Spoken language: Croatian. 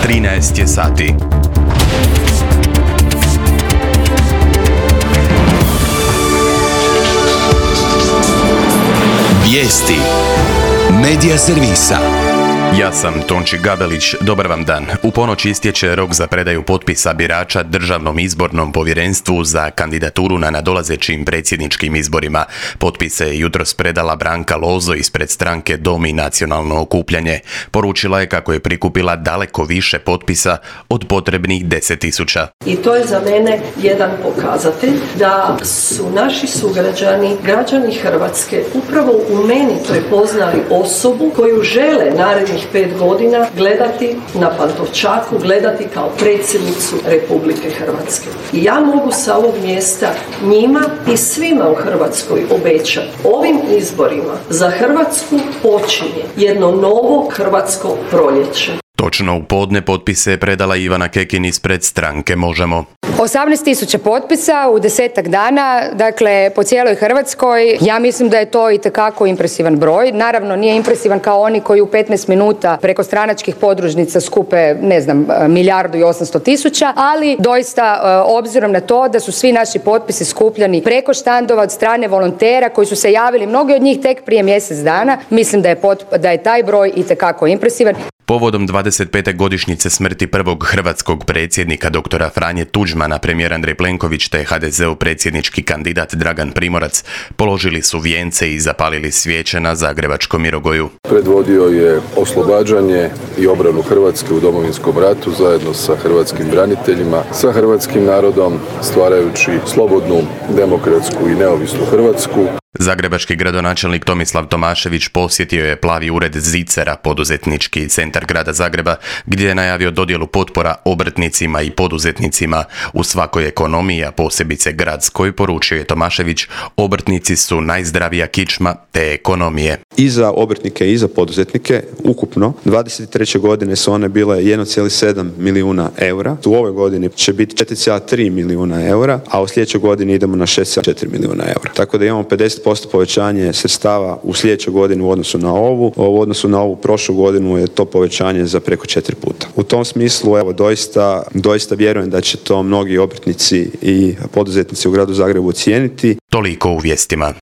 13 je sati. Vijesti Medija servisa. Ja sam Tonči Gabelić, dobar vam dan. U ponoć istječe rok za predaju potpisa birača Državnom izbornom povjerenstvu za kandidaturu na nadolazećim predsjedničkim izborima. Potpise je jutros predala Branka Lozo ispred stranke Dom i nacionalno okupljanje. Poručila je kako je prikupila daleko više potpisa od potrebnih 10.000. I to je za mene jedan pokazatelj da su naši sugrađani, građani Hrvatske, upravo u meni prepoznali osobu koju žele narednih 5 godina gledati na Pantovčaku, gledati kao predsjednicu Republike Hrvatske. I ja mogu sa ovog mjesta njima i svima u Hrvatskoj obećati. Ovim izborima za Hrvatsku počinje jedno novo hrvatsko proljeće. Točno u podne potpise je predala Ivana Kekin ispred stranke Možemo. 18.000 potpisa u 10-tak dana, dakle po cijeloj Hrvatskoj. Ja mislim da je to itekako impresivan broj. Naravno nije impresivan kao oni koji u 15 minuta preko stranačkih podružnica skupe, 1.800.000, ali doista obzirom na to da su svi naši potpisi skupljani preko štandova od strane volontera koji su se javili, mnogi od njih tek prije mjesec dana, mislim da je taj broj itekako impresivan. Povodom 25. godišnjice smrti prvog hrvatskog predsjednika doktora Franje Tuđmana, premijer Andrej Plenković te HDZ-ov predsjednički kandidat Dragan Primorac položili su vijence i zapalili svijeće na zagrebačkom Mirogoju. Predvodio je oslobađanje i obranu Hrvatske u Domovinskom ratu zajedno sa hrvatskim braniteljima, sa hrvatskim narodom, stvarajući slobodnu, demokratsku i neovisnu Hrvatsku. Zagrebački gradonačelnik Tomislav Tomašević posjetio je Plavi ured Zicera, poduzetnički centar grada Zagreba, gdje je najavio dodjelu potpora obrtnicima i poduzetnicima u svakoj ekonomiji, a posebice gradskoj. Poručio je Tomašević, obrtnici su najzdravija kičma te ekonomije. I za obrtnike i za poduzetnike ukupno 23. godine su one bile 1,7 milijuna eura. U ovoj godini će biti 4,3 milijuna eura, a u sljedećoj godini idemo na 6,4 milijuna eura. Tako da imamo 50% povećanje sredstava u sljedećoj godini u odnosu na ovu. U odnosu na ovu prošlu godinu je to povećanje za preko 4 puta. U tom smislu, doista vjerujem da će to mnogi obrtnici i poduzetnici u gradu Zagrebu ocijeniti. Toliko u vijestima.